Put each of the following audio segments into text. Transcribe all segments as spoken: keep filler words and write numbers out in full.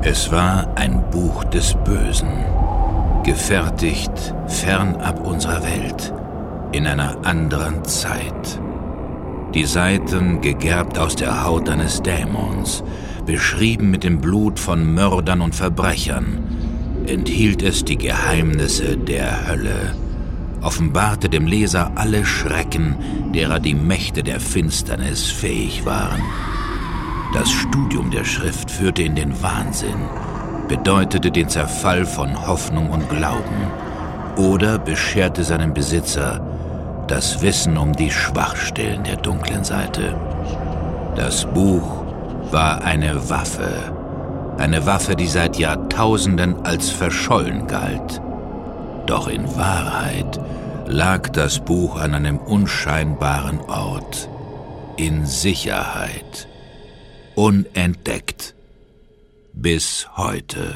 Es war ein Buch des Bösen, gefertigt fernab unserer Welt, in einer anderen Zeit. Die Seiten gegerbt aus der Haut eines Dämons, beschrieben mit dem Blut von Mördern und Verbrechern, enthielt es die Geheimnisse der Hölle, offenbarte dem Leser alle Schrecken, derer die Mächte der Finsternis fähig waren. Das Studium der Schrift führte in den Wahnsinn, bedeutete den Zerfall von Hoffnung und Glauben oder bescherte seinem Besitzer das Wissen um die Schwachstellen der dunklen Seite. Das Buch war eine Waffe, eine Waffe, die seit Jahrtausenden als verschollen galt. Doch in Wahrheit lag das Buch an einem unscheinbaren Ort, in Sicherheit, unentdeckt, bis heute.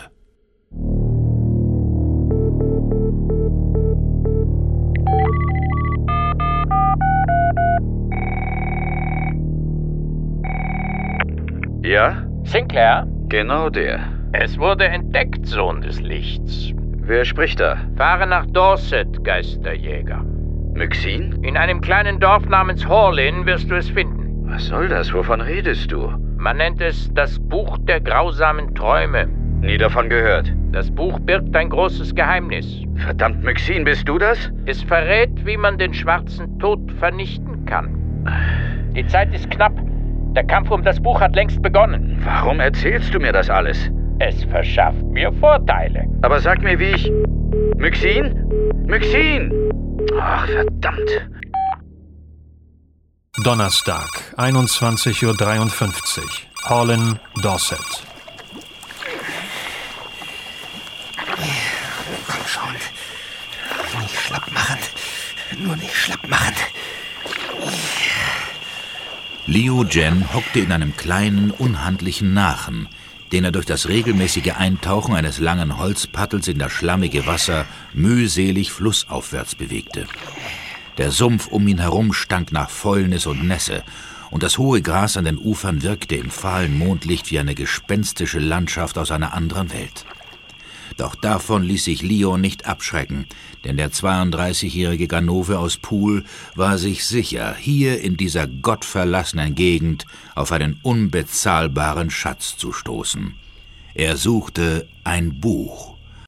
Ja? Sinclair? Genau der. Es wurde entdeckt, Sohn des Lichts. Wer spricht da? Fahre nach Dorset, Geisterjäger. Myxin? In einem kleinen Dorf namens Horlin wirst du es finden. Was soll das? Wovon redest du? Man nennt es das Buch der grausamen Träume. Nie davon gehört. Das Buch birgt ein großes Geheimnis. Verdammt, Myxin, bist du das? Es verrät, wie man den schwarzen Tod vernichten kann. Die Zeit ist knapp. Der Kampf um das Buch hat längst begonnen. Warum erzählst du mir das alles? Es verschafft mir Vorteile. Aber sag mir, wie ich... Myxin? Myxin! Ach, verdammt. Donnerstag, einundzwanzig Uhr dreiundfünfzig. Horlin, Dorset. Komm schon. Nicht schlapp machen. Nur nicht schlapp machen. Liu Jen hockte in einem kleinen, unhandlichen Nachen, den er durch das regelmäßige Eintauchen eines langen Holzpaddels in das schlammige Wasser mühselig flussaufwärts bewegte. Der Sumpf um ihn herum stank nach Fäulnis und Nässe, und das hohe Gras an den Ufern wirkte im fahlen Mondlicht wie eine gespenstische Landschaft aus einer anderen Welt. Doch davon ließ sich Leo nicht abschrecken, denn der zweiunddreißigjährige Ganove aus Poole war sich sicher, hier in dieser gottverlassenen Gegend auf einen unbezahlbaren Schatz zu stoßen. Er suchte ein Buch.